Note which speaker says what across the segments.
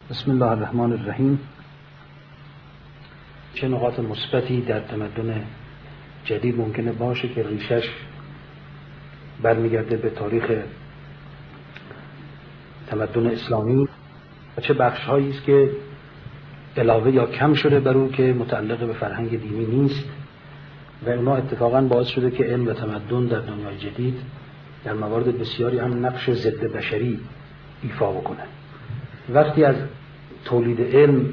Speaker 1: بسم الله الرحمن الرحیم. چه نقاط مثبتی در تمدن جدید ممکنه باشه که ریشش برمیگرده به تاریخ تمدن اسلامی و چه بخش‌هایی است که علاوه یا کم شده بر او که متعلق به فرهنگ دینی نیست و اونا اتفاقاً باعث شده که علم و تمدن در دنیای جدید در موارد بسیاری هم نقش ضد بشری ایفا بکنه. وقتی از تولید علم،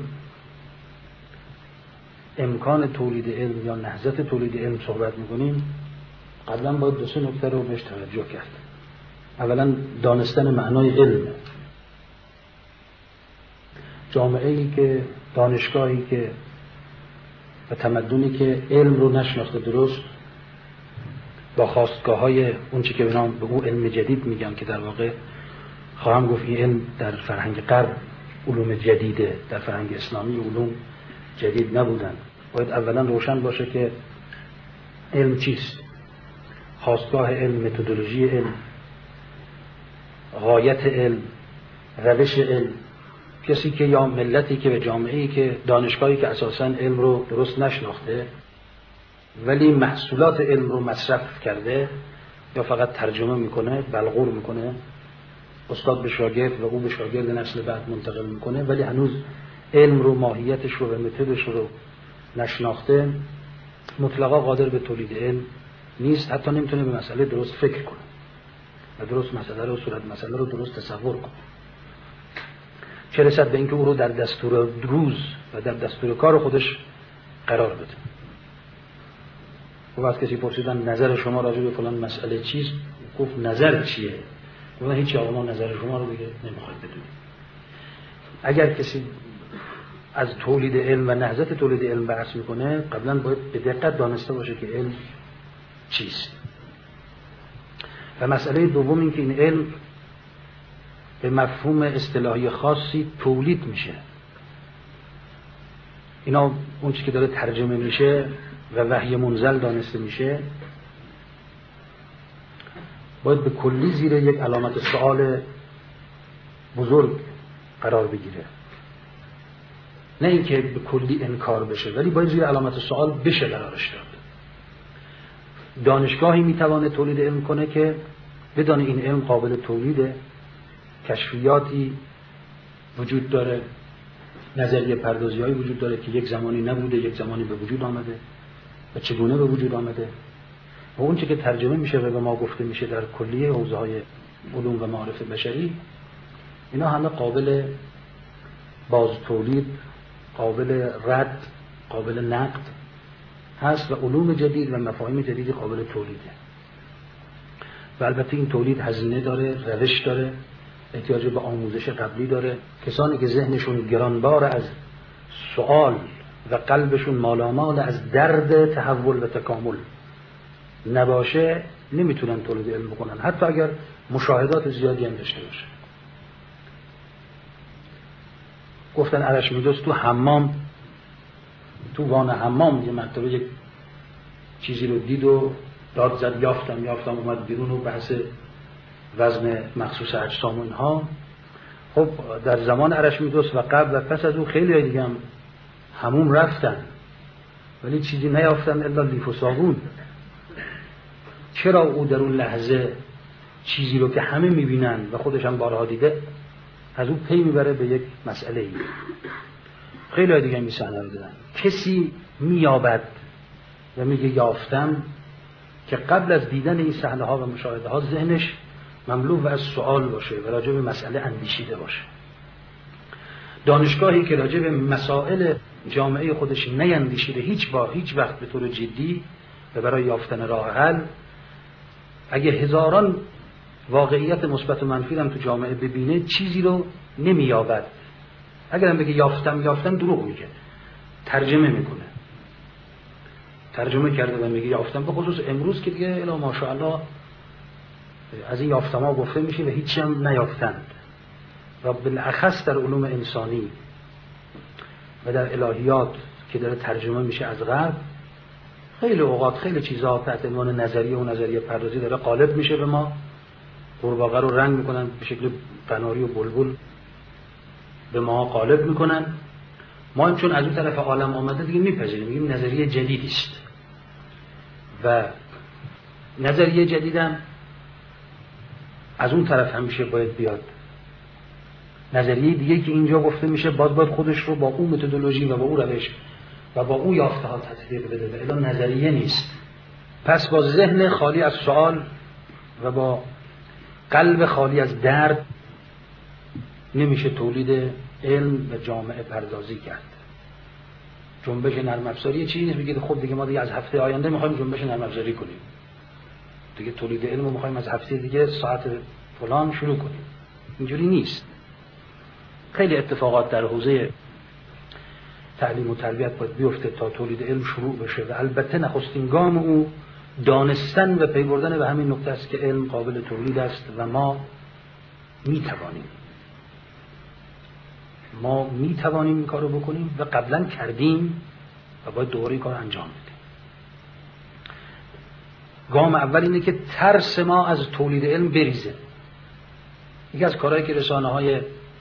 Speaker 1: امکان تولید علم یا نهضت تولید علم صحبت میکنیم، قبلا باید دو سه نکته رو بهش توجه کرد. اولا دانستن معنای علم. جامعه‌ای که دانشگاهی که و تمدنی که علم رو نشناخته درست، با خاستگاه‌های اون چی که به او علم جدید میگن که در واقع خواهم گفت این علم در فرهنگ غرب علوم جدیده، در فرهنگ اسلامی علوم جدید نبودن. باید اولا روشن باشه که علم چیست، خاستگاه علم، متدولوژی علم، غایت علم، روش علم. کسی که یا ملتی که به جامعه‌ای که دانشگاهی که اساساً علم رو درست نشناخته ولی محصولات علم رو مصرف کرده یا فقط ترجمه میکنه، بلغور میکنه، استاد به شاگرد و او به شاگرد نسل بعد منتقل میکنه، ولی هنوز علم رو، ماهیتش رو و متدش رو نشناخته، مطلقا قادر به تولید علم نیست. حتی نمیتونه به مسئله درست فکر کنه و درست مسئله رو، صورت مسئله رو درست تصور کنه، چه رسد به اینکه او رو در دستور روز و در دستور کار خودش قرار بده. و وقتی کسی پرسیدن نظر شما راجع به فلان مسئله چیست، گفت نظر چیه؟ گفتن هیچ، آقا ما نظر شما رو دیگه نمیخواید بدونیم. اگر کسی از تولید علم و نهضت تولید علم بحث میکنه، قبلا باید به دقت دانسته باشه که علم چیست. و مسئله دوم این که این علم به مفهوم اصطلاحی خاصی تولید میشه. اینا اون چیزی که داره ترجمه میشه و وحی منزل دانسته میشه، باید به کلی زیر یک علامت سوال بزرگ قرار بگیره. نه اینکه به کلی انکار بشه، ولی باید زیر علامت سوال بشه قرارش داد. دانشگاهی میتونه تولید علم کنه که بدانه این علم قابل تولیده، کشفیاتی وجود داره، نظریه پردازی‌هایی وجود داره که یک زمانی نبوده، یک زمانی به وجود آمده و چگونه به وجود آمده، و اون چی که ترجمه میشه و به ما گفته میشه در کلیه حوزه‌های علوم و معارف بشری، اینا همه قابل باز تولید، قابل رد، قابل نقد هست و علوم جدید و مفاهیم جدیدی قابل تولیده. و البته این تولید هزینه داره، روش داره، احتیاج به آموزش قبلی داره. کسانی که ذهنشون گرانبار از سوال و قلبشون مالامال از درد تحول و تکامل نباشه، نمیتونن تولید علم بکنن، حتی اگر مشاهدات زیادی هم داشته باشه. گفتن ارشمیدس تو حمام، تو وان حمام یه مرتبه یک چیزی رو دید و داد زد یافتم اومد بیرون و بحث وزن مخصوص اجسام و اینها. خب در زمان ارشمیدس و قبل و پس از او خیلی دیگه هم حموم رفتن ولی چیزی نیافتن الا لیف و صابون. چرا او در اون لحظه چیزی رو که همه میبینن و خودش هم بارها دیده، از اون پی میبره به یک مسئله ای. خیلی دیگه هم میسنه رو دادن. کسی میابد و میگه یافتم که قبل از دیدن این صحنه ها و مشاهده ها ذهنش مملو از سوال باشه و راجع به مسئله اندیشیده باشه. دانشگاهی که راجع به مسائل جامعه خودش نیندیشیده هیچ وقت به طور جدی و برای یافتن راه حل، اگه هزاران واقعیت مثبت و منفی هم تو جامعه ببینه چیزی رو نمییابد. اگر هم بگه یافتم دروغ میگه، ترجمه میکنه. ترجمه کرده و میگه یافتم، به خصوص امروز که دیگه الا ماشاءالله از این یافتما گفته میشه و هیچی هم نیافتند. و بالاخص در علوم انسانی و در الهیات که داره ترجمه میشه از غرب، خیلی اوقات خیلی چیزها تحت عنوان نظریه و نظریه پردازی داره غالب میشه به ما. قورباغه رو رنگ میکنن به شکل قناری و بلبل به ما غالب میکنن. ما هم چون از اون طرف عالم آمده دیگه میپذیریم، میگیم نظریه جدیدی است و نظریه جدیدم از اون طرف همیشه باید بیاد. نظریه دیگه که اینجا گفته میشه باید خودش رو با اون متدولوژی و با اون روش و با اون یافته ها تطبیق بده و الا نظریه نیست. پس با ذهن خالی از سوال و با قلب خالی از درد نمیشه تولید علم و جامعه پردازی کرد. جنبش نرم افزاری چیزی نیست بگید خب دیگه ما دیگه از هفته آینده میخوایم جنبش نرم افزاری کنیم، دیگه تولید علم رو میخوایم از هفته دیگه ساعت فلان شروع کنیم. اینجوری نیست. خیلی اتفاقات در حوزه تعلیم و تربیت باید بیفته تا تولید علم شروع بشه و البته نخستین گام او دانستن و پی بردن به همین نکته است که علم قابل تولید است و ما میتوانیم این کارو بکنیم و قبلا کردیم و باید دوباره این کار انجام بدیم. گام اول اینه که ترس ما از تولید علم بریزه. یکی از کارهایی که رسانه‌های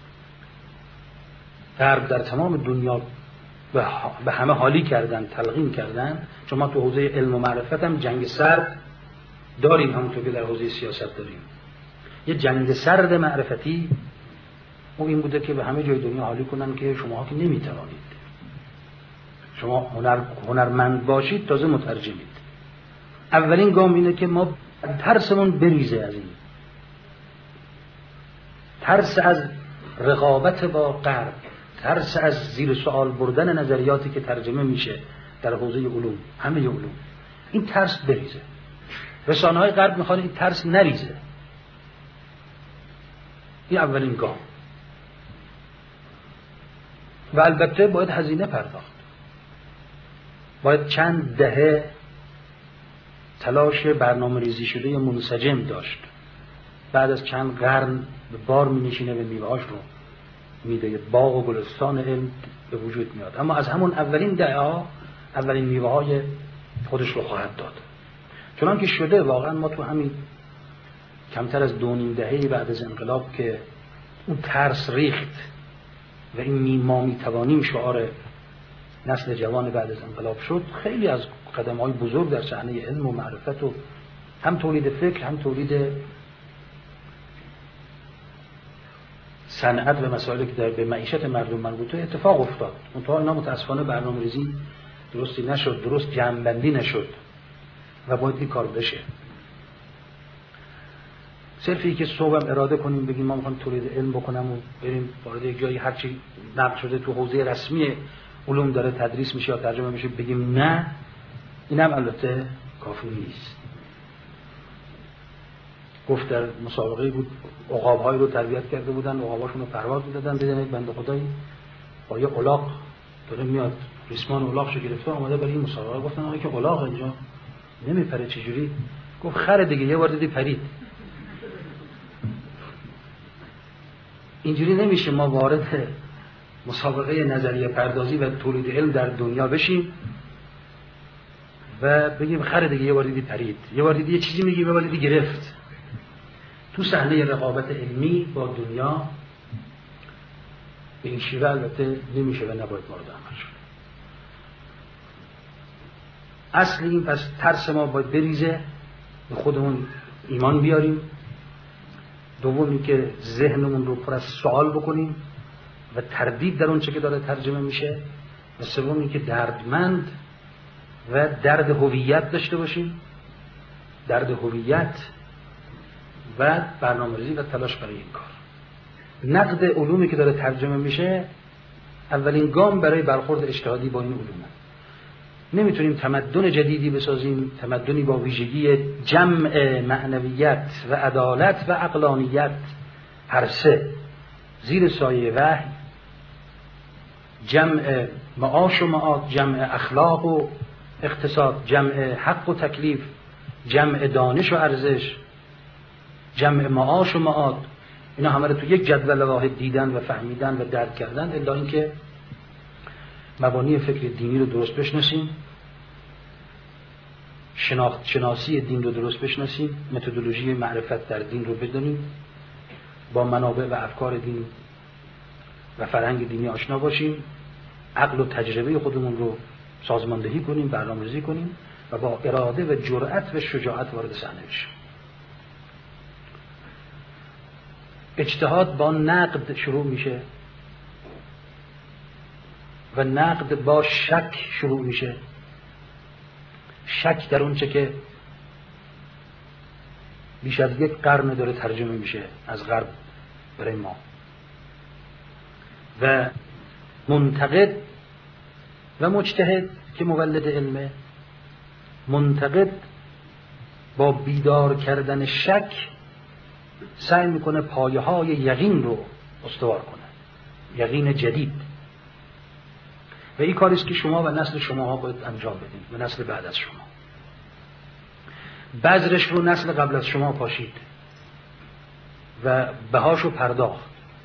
Speaker 1: غرب در تمام دنیا به همه حالی کردن، تلقین کردن، چون ما تو حوزه علم و معرفت هم جنگ سرد داریم، همونطور که در حوزه سیاست داریم. یه جنگ سرد معرفتی اون این بوده که به همه جای دنیا حالی کنن که شما که نمیتوانید، شما هنرمند باشید تازه مترجمید. اولین گام اینه که ما ترسمون بریزه از این ترس از رقابت با غرب، ترس از زیر سوال بردن نظریاتی که ترجمه میشه در حوزه علوم، همه علوم، این ترس بریزه. رسانه‌های غرب میخوان این ترس نریزه. این اولین گام. و البته باید هزینه پرداخت. باید چند دهه تلاش برنامه ریزی شده منسجم داشت. بعد از چند قرن به بار می نشینه و میوه‌هاش رو میده، باغ و گلستان علم به وجود میاد. اما از همون اولین دهه ها اولین میوه‌های خودش رو خواهد داد. چنان که شده واقعا ما تو همین کمتر از 2.5 دهه بعد از انقلاب که اون ترس ریخت و این ما میتوانیم شعار نسل جوان بعد از انقلاب شد، خیلی از قدم‌های بزرگ در صحنه علم و معرفت و هم تولید فکر هم تولید صنعت و مسائلی که به معیشت مردم مربوطه اتفاق افتاد. منتها اینا متاسفانه برنامه‌ریزی درستی نشد، درست جمع‌بندی نشد و باید این کار بشه. صرفی که صبحم اراده کنیم بگیم ما میخوایم تولید علم بکنم و بریم وارد یک جایی هرچی نقل شده تو حوزه رسمی علوم داره تدریس میشه یا ترجمه میشه بگیم نه، اینم البته کافی نیست. گفت در مسابقه بود عقاب‌هایی رو تربیت کرده بودن، عقاب‌هاشون رو پرواز می‌دادن، دیدن یک بنده خدایی با یه الاغ داره میاد، ریسمان الاغشو گرفته اومده برای این مسابقه. گفتن آقا که الاغ اینجا نمیپره چجوری؟ گفت خره دیگه، یه بار دیدی پرید. اینجوری نمیشه ما وارد مسابقه نظریه پردازی و تولید علم در دنیا بشیم و بگیم خره دیگه، یه بار دیدی پرید، یه بار دیدی یه چیزی میگی، یه بار دیدی گرفت. تو صحنه رقابت علمی با دنیا به این شیوه البته نمیشه و نباید مورد عمل شد. اصل این پس ترس ما باید بریزه، به خودمون ایمان بیاریم. دومی که ذهنمون رو پر از سوال بکنیم و تردید در اون چه که داره ترجمه میشه. و سومی که دردمند و درد هویت داشته باشیم، درد هویت و برنامه‌ریزی و تلاش برای این کار. نقد علومی که داره ترجمه میشه اولین گام برای برخورد اجتهادی با این علومه. نمیتونیم تمدن جدیدی بسازیم، تمدنی با ویژگی جمع معنویت و عدالت و عقلانیت هر سه زیر سایه وحی، جمع معاش و معاد، جمع اخلاق و اقتصاد، جمع حق و تکلیف، جمع دانش و ارزش، جمع معاش و معاد، اینا همه رو تو یک جدول واحد دیدن و فهمیدن و درک کردن. الا اینکه مبانی فکر دینی رو درست بشناسیم، شناسی دین رو درست بشناسیم، متدولوژی معرفت در دین رو بدونیم، با منابع و افکار دین و فرهنگ دینی آشنا باشیم، عقل و تجربه خودمون رو سازماندهی کنیم، برنامه‌ریزی کنیم و با اراده و جرأت و شجاعت وارد صحنه بشیم. اجتهاد با نقد شروع میشه و نقد با شک شروع میشه. شک در اون چه که بیش از یک قرن داره ترجمه میشه از غرب برای ما. و منتقد و مجتهد که مولد علمه، منتقد با بیدار کردن شک سعی میکنه پایه‌های یقین رو استوار کنه، یقین جدید. و این کاریست که شما و نسل شما باید انجام بدید و نسل بعد از شما. بذرش رو نسل قبل از شما پاشید و بهاشو پرداخت.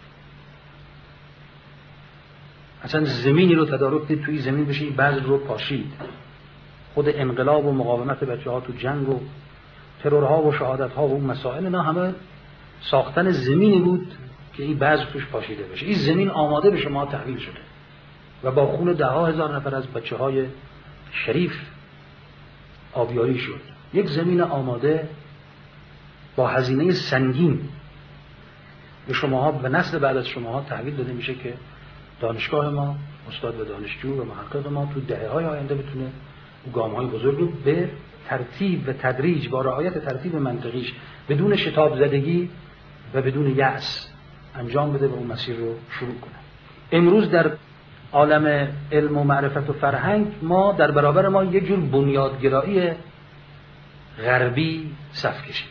Speaker 1: اصلا زمینی رو تدارک دید، توی زمین بشه این بذر رو پاشید. خود انقلاب و مقاومت بچه‌ها تو جنگ و ترورها و شهادت‌ها و اون مسائل، اینا همه ساختن زمینی بود که این بذر توش پاشیده بشه. این زمین آماده به شما تحویل شده و با خون ده ها هزار نفر از بچه‌های شریف آبیاری شد. یک زمین آماده با هزینه سنگین به شماها و نسل بعد از شماها تحویل داده میشه که دانشگاه ما، استاد و دانشجو و محقق ما تو دهه‌های آینده بتونه گام‌های بزرگ رو به ترتیب و تدریج با رعایت ترتیب منطقیش بدون شتاب زدگی و بدون یأس انجام بده و اون مسیر رو شروع کنه. امروز در عالم علم و معرفت و فرهنگ ما در برابر ما یک جور بنیادگرایی غربی صف کشیده،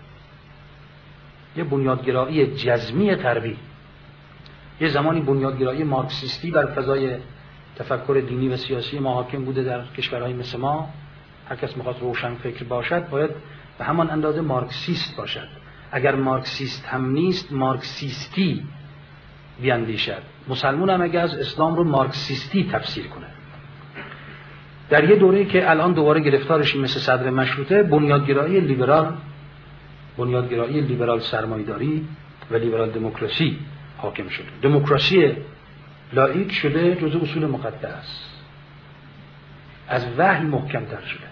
Speaker 1: یه بنیادگرایی جزمی غربی. یه زمانی بنیادگرایی مارکسیستی بر فضای تفکر دینی و سیاسی ما حاکم بوده در کشورهای مثل ما. هر کس میخواد روشن فکر باشد باید به همان اندازه مارکسیست باشد. اگر مارکسیست هم نیست، مارکسیستی بیاندیشد. مسلمان هم اگر از اسلام رو مارکسیستی تفسیر کنه. در یه دوره‌ای که الان دوباره گرفتارش مثل صدر مشروطه، بنیادگرایی لیبرال سرمایه‌داری و لیبرال دموکراسی حاکم شده. دموکراسی لاییک شده جزء اصول مقدس، از وحی محکم‌تر شده.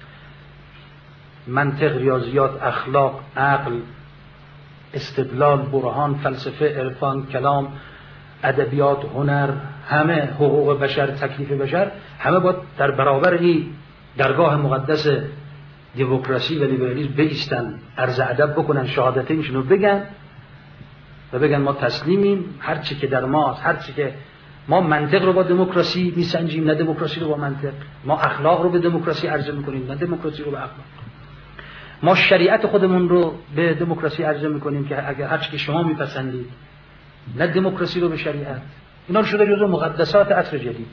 Speaker 1: منطق، ریاضیات، اخلاق، عقل، استدلال، برهان، فلسفه، عرفان، کلام، ادبیات، هنر، همه حقوق بشر، تکلیف بشر، همه باید در برابر این درگاه مقدس دموکراسی و لیبرالیسم بایستن، عرض ادب بکنن، شهادتینشون رو بگن و بگن ما تسلیمیم. هر چی که در ماست، هر چی که ما منطق رو با دموکراسی میسنجیم، نه دموکراسی رو با منطق. ما اخلاق رو به دموکراسی عرضه میکنیم، نه دموکراسی رو به اخلاق. ما شریعت خودمون رو به دموکراسی عرضه میکنیم که اگر هر چی که شما میپسندید، نه دموکراسی رو به شریعت. اینا رو شده جزو مقدسات عصر جدید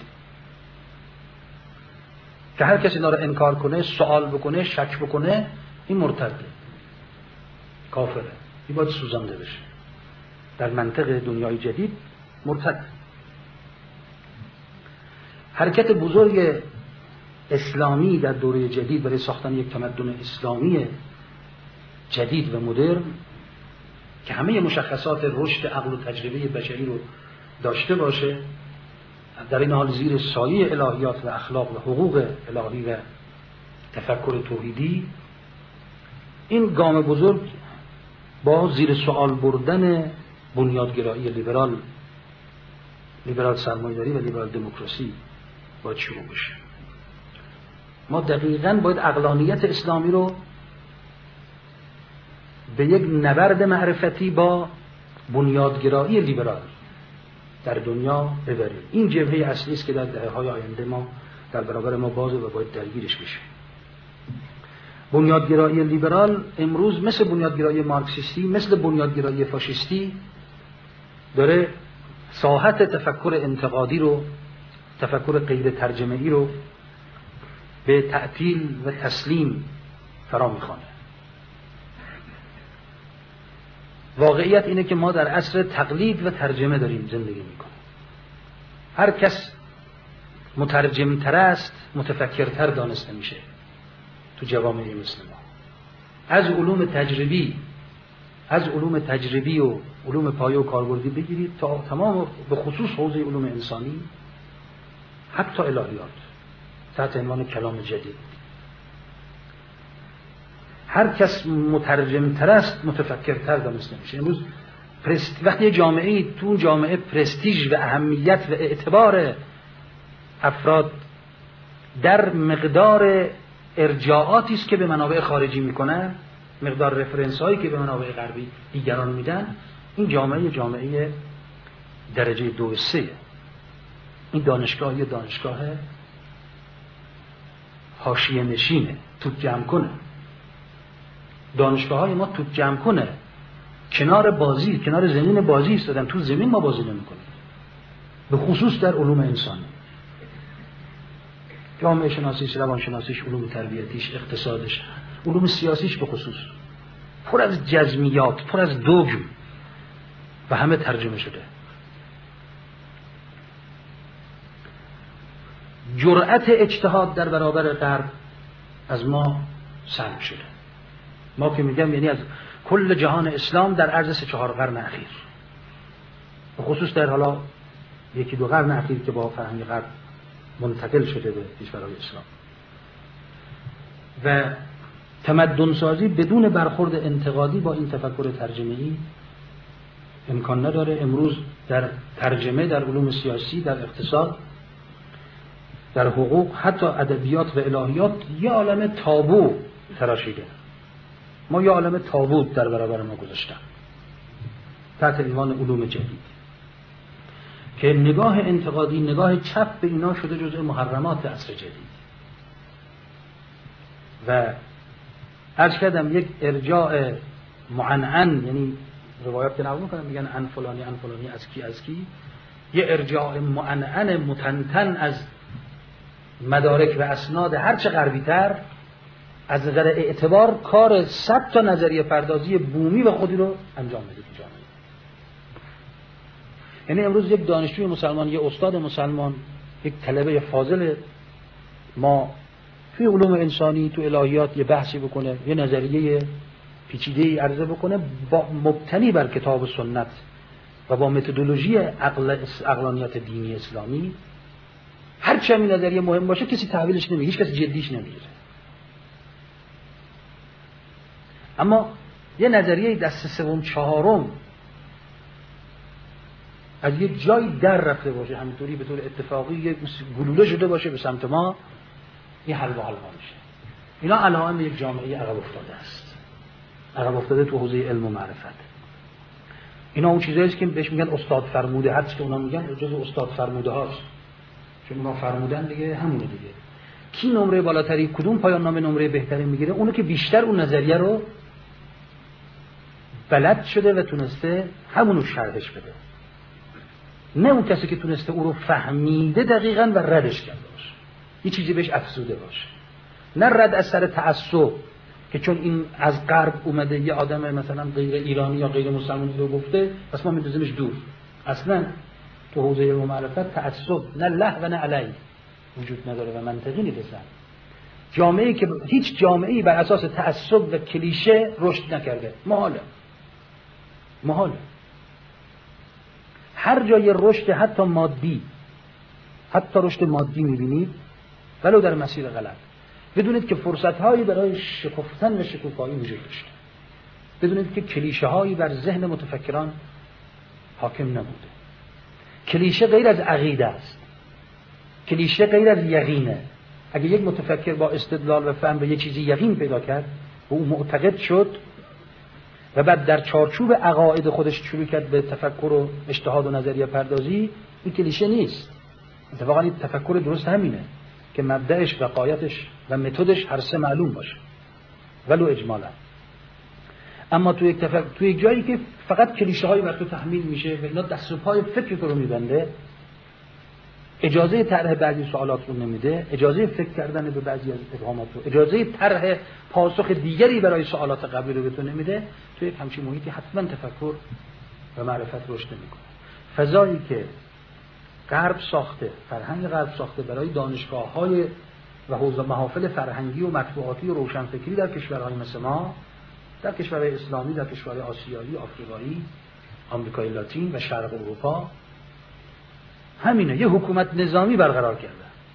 Speaker 1: که هر کسی اینا رو انکار کنه، سوال بکنه، شک بکنه، این مرتده، کافره. این باید سوزانده بشه. در منطق دنیای جدید مرتد. حرکت بزرگ اسلامی در دوره جدید برای ساختن یک تمدن اسلامی جدید و مدرن که همه مشخصات رشد عقل و تجربه بشری رو داشته باشه، در این حال زیر سایه الهیات و اخلاق و حقوق الهی و تفکر توحیدی، این گام بزرگ با زیر سوال بردن بنیادگرایی لیبرال سرمایه‌داری و لیبرال دموکراسی باید شروع بشه. ما دقیقاً باید عقلانیت اسلامی رو به یک نبرد معرفتی با بنیادگرایی لیبرال در دنیا ببریم. این جبهه اصلی است که در دهه‌های آینده ما در برابر ما بازه و باید درگیرش بشیم. بنیادگرایی لیبرال امروز مثل بنیادگرایی مارکسیستی، مثل بنیادگرایی فاشیستی داره ساحت تفکر انتقادی رو، تفکر غیر ترجمه‌ای رو به تعطیل و تسلیم فرا می‌خوانه. واقعیت اینه که ما در عصر تقلید و ترجمه داریم زندگی می‌کنیم. هر کس مترجم‌تر است، متفکرتر دانسته میشه تو جوامع مثل ما. از علوم تجربی و علوم پایه و کاربردی بگیرید تا تمام، به خصوص حوزه علوم انسانی، حتی الهیات تحت عنوان کلام جدید. هر کس مترجم‌تر است متفکرتر دانسته میشه. امروز وقتی جامعه، تو جامعه پرستیژ و اهمیت و اعتبار افراد در مقدار ارجاعاتی است که به منابع خارجی میکنن، مقدار رفرنس هایی که به منابع غربی دیگران میدن، این جامعه درجه 2 و 3. این دانشگاه یه دانشگاه حاشیه نشینه، توپ جمع کنه. دانشگاه های ما توپ جمع کنه، کنار بازی، کنار زمین بازی ایستادن، تو زمین ما بازی نمی‌کنیم، به خصوص در علوم انسانی، جامعه شناسیش، روانشناسیش، علوم تربیتیش، اقتصادش، علوم سیاسیش به خصوص، پر از جزمیات، پر از دوگم و همه ترجمه شده. جرأت اجتهاد در برابر غرب از ما سلب شده. ما که میگم یعنی از کل جهان اسلام در عرض 3-4 قرن اخیر، به خصوص در حالا 1-2 قرن اخیر که با فرهنگ غرب منتقل شده به کشورهای اسلام، و تمدن سازی بدون برخورد انتقادی با این تفکر ترجمه‌ای امکان نداره. امروز در ترجمه، در علوم سیاسی، در اقتصاد، در حقوق، حتی ادبیات و الهیات یه عالم تابو تراشیده. ما یه عالم تابو در برابر ما گذاشتن تحت عنوان علوم جدید که نگاه انتقادی، نگاه چپ به اینا شده جزء محرمات عصر جدید. و عرض کردم یک ارجاع معنعن، یعنی روایات که نقل میکنن میگن ان فلانی از کی، یه ارجاع معنعن متنتن از مدارک و اسناد هرچه غربی تر، از نظر اعتبار کار 100 تا نظریه پردازی بومی و خودی رو انجام بده تو جامعه. یعنی امروز یک دانشجوی مسلمان، یک استاد مسلمان، یک طلبه فاضل ما توی علوم انسانی، تو الهیات یه بحثی بکنه، یه نظریه پیچیده‌ای عرضه بکنه، با مبتنی بر کتاب و سنت و با متدولوژی عقلانیت دینی اسلامی، هر چه این نظریه مهم باشه کسی تحویلش نمیگیره، هیچ کسی جدیش نمیگیره. اما یه نظریه دست سوم چهارم از یه جایی در رفته باشه، همینطوری به طور اتفاقی یه گلوله شده باشه به سمت ما، این حل و حل میشه. اینا علائم یک جامعه عقب افتاده است، عقب افتاده تو حوزه علم و معرفت. اینا اون چیزایی است که بهش میگن استاد فرموده، هرچی که اونا میگن جزء استاد فرموده هاست، چون اونا فرمودن دیگه همونه دیگه. کی نمره بالاتری، کدوم پایان نامه نمره بهتری میگیره؟ اونو که بیشتر اون نظریه رو بلد شده و تونسته همونو شرحش بده، نه اون کسی که تونسته او رو فهمیده دقیقاً و ردش کرده باشه، یه چیزی بهش افزوده باشه. نه رد از سر تعصب که چون این از غرب اومده یه آدم مثلا غیر ایرانی یا غیر مسلمانی رو گفته پس ما می‌ندازیمش دور. اصلاً تو حوزه علم و معرفت تعصب نه له و نه علی وجود نداره و منطقی نیست. جامعه‌ای که هیچ جامعه‌ای بر اساس تعصب و کلیشه رشد نکرده محاله. هر جای رشد، حتی مادی، حتی رشد مادی می‌بینید ولو در مسیر غلط، بدونید که فرصت‌هایی برای شکفتن و شکوفایی وجود داشته. بدونید که کلیشه‌هایی بر ذهن متفکران حاکم نبوده. کلیشه غیر از عقیده است، کلیشه غیر از یقینه. اگه یک متفکر با استدلال و فهم به یک چیزی یقین پیدا کرد و او معتقد شد و بعد در چارچوب عقاید خودش شروع کرد به تفکر و اجتهاد و نظریه پردازی، این کلیشه نیست. اتفاقا این تفکر درست همینه که مبدأش و غایتش و متدش هر سه معلوم باشه ولو اجمالا. اما تو یک جایی که فقط کلیشه‌هایی بر تو تحمیل میشه و اینا دست و پای فکر تو رو میبنده، اجازه طرح بعضی سوالات رو نمیده، اجازه فکر کردن به بعضی از ابهامات رو، اجازه طرح پاسخ دیگری برای سوالات قبلی رو به تو نمیده، تو یک همچین محیطی حتما تفکر و معرفت رشد نمیکنه. فضایی که غرب ساخته، فرهنگ غرب ساخته برای دانشگاه‌های و حوزه محافل فرهنگی و مطبوعاتی و روشنفکری در کشورهای مثل ما، در کشورهای اسلامی، در کشورهای آسیایی، آفریقایی، آمریکای لاتین و شرق اروپا همینه، یه حکومت نظامی برقرار کردن.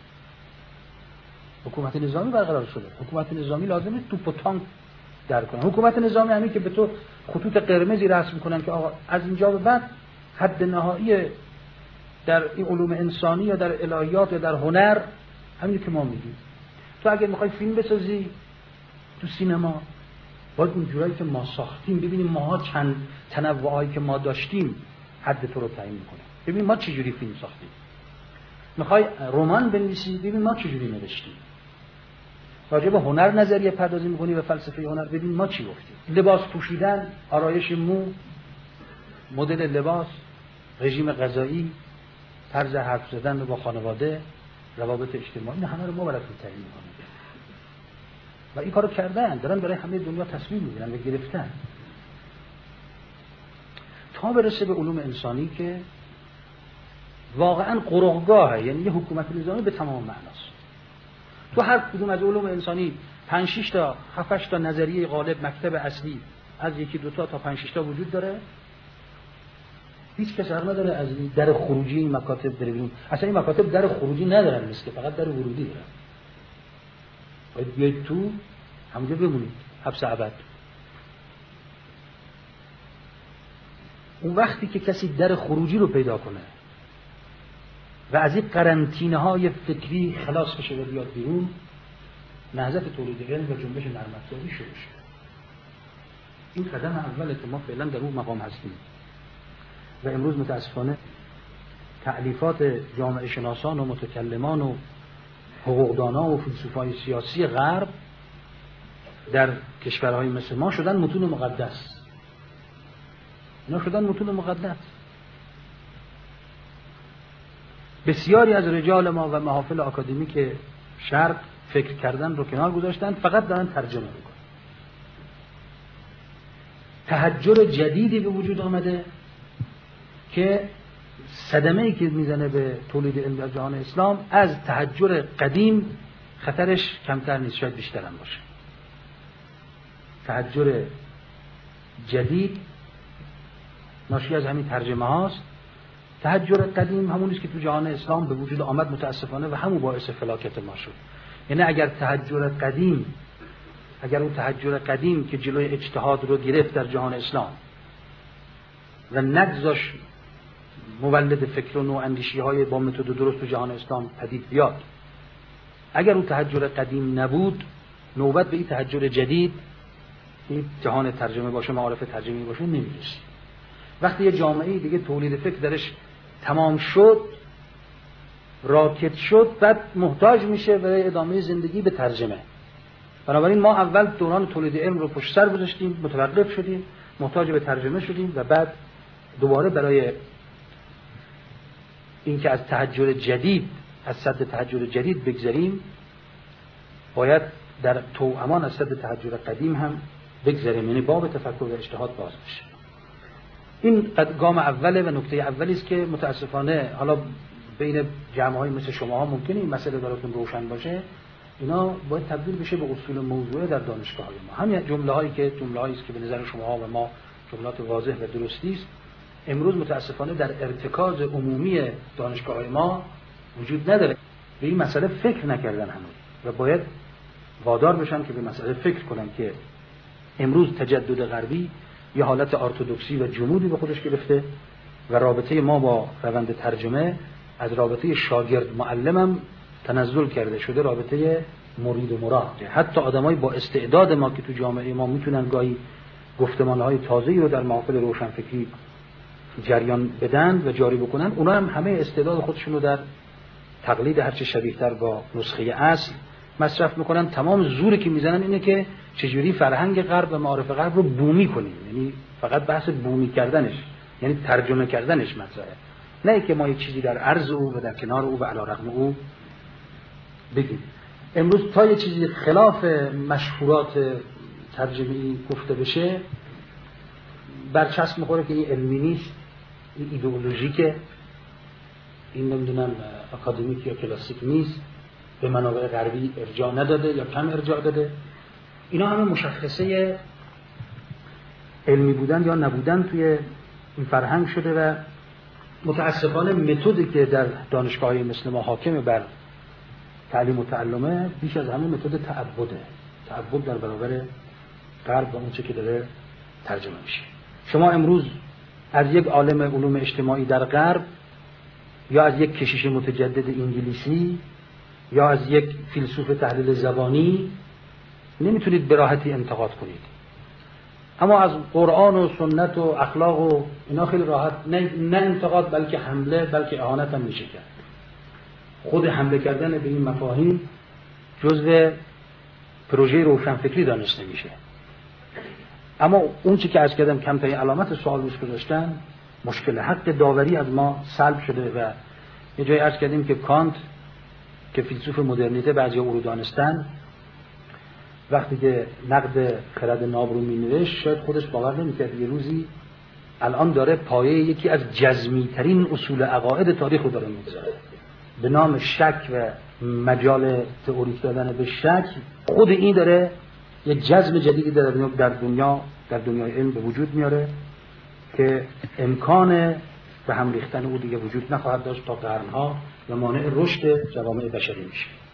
Speaker 1: حکومت نظامی برقرار شده. حکومت نظامی لازمه توپ و تانک در کنه. حکومت نظامی همین که به تو خطوط قرمزی رسم میکنن که آقا از اینجا به بعد حد نهایی در این علوم انسانی یا در الهیات یا در هنر همین که ما میگیم. تو اگه میخوای فیلم بسازی تو سینما باید اون جورایی که ما ساختیم ببینیم ماها چند تنوعایی که ما داشتیم حد تو رو تعیین میکنه. ببین ما چه جوری فیلم ساختیم. میخوای رمان بنویسی ببین ما چه جوری نوشتیم. راجع به هنر نظریه پردازی میکنی و فلسفه هنر ببین ما چی گفتیم. لباس پوشیدن، آرایش مو، مدل لباس، رژیم غذایی، طرز حرف زدن با خانواده، روابط اجتماعی، این همه رو ما براتون تعیین میکنیم. و این کارو کردن، دارن برای همه دنیا تصمیم میگیرن و گرفتن. تا برسه به علوم انسانی که واقعا قرعه‌گاهه، یعنی یه حکومت نظامی به تمام معناست. تو هر کدوم از علوم انسانی 5-6 تا 7-8 تا نظریه غالب مکتب اصلی از 1-2 تا 5-6 تا وجود داره. هیچ کس حق نداره از در خروجی این مکاتب بره بیرون. اصلا این مکاتب در خروجی ندارن، مثل که فقط در ورودی دارن. باید بیاید تو همونجا بمونید حبس ابد. اون وقتی که کسی در خروجی رو پیدا کنه و از این قرنطینه های فکری خلاص بشه و بیاد بیرون، نهضت تولید علم و جنبش نرم افزاری شروع شد. این قدم اوله که ما فعلا در اون مقام هستیم. و امروز متاسفانه تألیفات جامعه شناسان و متکلمان و حقوقدانان و فیلسوفای سیاسی غرب در کشورهای مثل ما شدن متون مقدس. اینا شدن متون مقدس. بسیاری از رجال ما و محافل آکادمیک شرق فکر کردن رو کنار گذاشتن، فقط دارن ترجمه میکنن. تحجر جدیدی به وجود آمده که صدمه‌ای که میزنه به تولید علم در جهان اسلام از تحجر قدیم خطرش کمتر نیست، شاید بیشتر هم باشه. تحجر جدید ناشی از همین ترجمه هاست. تحجر قدیم همونیست که تو جهان اسلام به وجود آمد متاسفانه و همون باعث فلاکت ما شد. یعنی اگر اون تحجر قدیم که جلوی اجتهاد رو گرفت در جهان اسلام و نگذاشت مولد فکر و نواندیشی های با متد درست تو جهان اسلام پدید بیاد، اگر اون تحجر قدیم نبود، نوبت به این تحجر جدید، این جهان ترجمه باشه، معارف ترجمه باشه، نمیرسید. وقتی یه جامعه دیگه تولید فکر درش تمام شد، راکت شد، بعد محتاج میشه برای ادامه زندگی به ترجمه. بنابراین ما اول دوران تولید علم رو پشت سر گذاشتیم، متوقف شدیم، محتاج به ترجمه شدیم و بعد دوباره برای اینکه از تحجر جدید، از سد تحجر جدید بگذریم، باید در توأمان از سد تحجر قدیم هم بگذریم، یعنی باب تفکر و اجتهاد باز بشه. این گام اوله و نکته اولی است که متاسفانه حالا بین جمع‌های مثل شماها ممکنه این مسئله براتون روشن باشه. اینا باید تبدیل بشه به اصول موضوعی در دانشگاه‌های ما. همین جمله‌هایی است که به نظر شماها و ما جملات واضح و درستی است، امروز متاسفانه در ارتکاز عمومی دانشگاه‌های ما وجود نداره. به این مسئله فکر نکردن هنوز و باید وادار بشن که به مسئله فکر کنن که امروز تجدد غربی یه حالت ارتدوکسی و جمودی به خودش گرفته و رابطه ما با روند ترجمه از رابطه شاگرد معلمم تنزل کرده شده، رابطه مرید و مراد. حتی آدمای با استعداد ما که تو جامعه ما میتونن گاهی گفتمان‌های تازه‌ای رو در محافل روشنفکری جریان بدن و جاری بکنن، اونا هم همه استعداد خودشون رو در تقلید هرچه شبیه‌تر با نسخه اصل مصرف میکنن. تمام زوری که میزنن اینه که چجوری فرهنگ غرب و معارف غرب رو بومی کنیم، یعنی فقط بحث بومی کردنش، یعنی ترجمه کردنش مطرحه، نه که ما یک چیزی در عرض او و در کنار او و علی رغم او بگیم. امروز تا یه چیزی خلاف مشهورات ترجمه‌ای گفته بشه برچسب میخوره که این علمی نیست، این ایدئولوژیکه، این نمیدونم اکادمیک یا کلاسیک نیست، به منابع غربی ارجاع نداده یا کم ارجاع داده. اینا همه مشخصه علمی بودن یا نبودن توی این فرهنگ شده و متاسفانه متدی که در دانشگاه‌های مثل ما حاکم بر تعلیم و تعلمه بیش از همه متد تعبده. تعبد در برابر غرب و اون چه که داره ترجمه میشه. شما امروز از یک عالم علوم اجتماعی در غرب یا از یک کشیش متجدد انگلیسی یا از یک فیلسوف تحلیل زبانی نمیتونید به راحتی انتقاد کنید. اما از قرآن و سنت و اخلاق و اینا خیلی راحت نه انتقاد بلکه حمله بلکه اهانت هم میشه کرد. خود حمله کردن به این مفاهیم جزء پروژه روشنفکری دانسته میشه. اما اون چی که عرض کردم کمترین علامت سوال روش گذاشتن مشکل حق داوری از ما سلب شده و یه جایی عرض کردیم که کانت که فیلسوف مدرنیته بعضی او رو دانستن وقتی که نقد خرد ناب رو می‌نوشت شاید خودش باور نمی‌کرد یه روزی الان داره پایه یکی از جزمی‌ترین اصول عقاید تاریخ رو داره می‌گذاره به نام شک و مجال تئوریک دادن به شک. خود این داره یه جزم جدیدی در دنیای علم به وجود میاره که امکان به هم ریختن او دیگه وجود نخواهد داشت تا قرن‌ها و مانع رشد جوامع بشری میشه.